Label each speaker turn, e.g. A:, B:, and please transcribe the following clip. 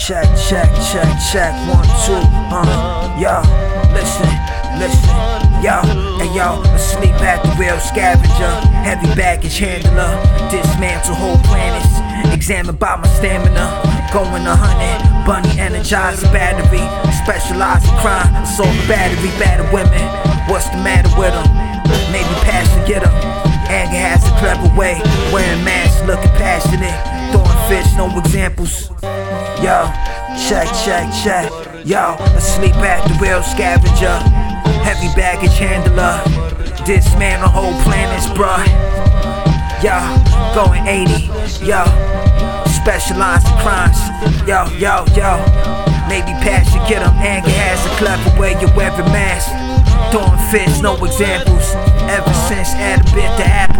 A: check, check, check, check, 1, 2, yo, listen, yo, and yo, asleep at the wheel, scavenger, heavy baggage handler, dismantle whole planets, examined by my stamina, going 100, bunny energized battery, specialized in crime, assault battery, battered women, what's the matter with them? Maybe past to get them. Anger has a clever way, wearing masks, looking passionate, throwing fish, no examples. Yo, check, check, check. Yo, asleep at the wheel, scavenger, heavy baggage handler, dismantle whole planets, bruh. Yo, going 80. Yo, specialized in crimes. Yo, yo, yo. Maybe past to get them. Anger has a clever way, you wearing masks, throwing fish, no examples. Ever since Adam bit the apple.